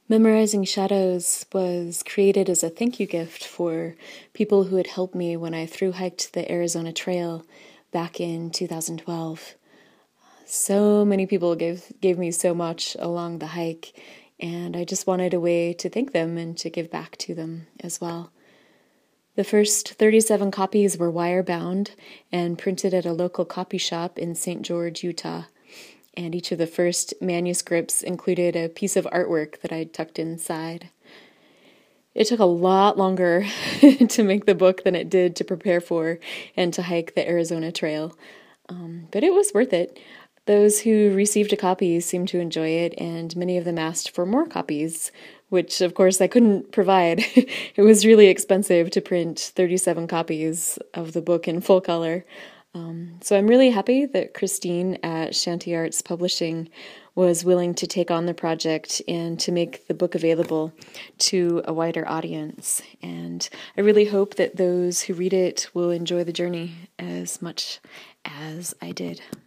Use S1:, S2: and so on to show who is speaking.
S1: Memorizing Shadows was created as a thank you gift for people who had helped me when I thru hiked the Arizona Trail back in 2012. So many people gave me so much along the hike, and I just wanted a way to thank them and to give back to them as well. The first 37 copies were wire-bound and printed at a local copy shop in St. George, Utah. And each of the first manuscripts included a piece of artwork that I'd tucked inside. It took a lot longer to make the book than it did to prepare for and to hike the Arizona Trail, but it was worth it. Those who received a copy seemed to enjoy it, and many of them asked for more copies, which of course I couldn't provide. It was really expensive to print 37 copies of the book in full color. So I'm really happy that Christine at Shanty Arts Publishing was willing to take on the project and to make the book available to a wider audience. And I really hope that those who read it will enjoy the journey as much as I did.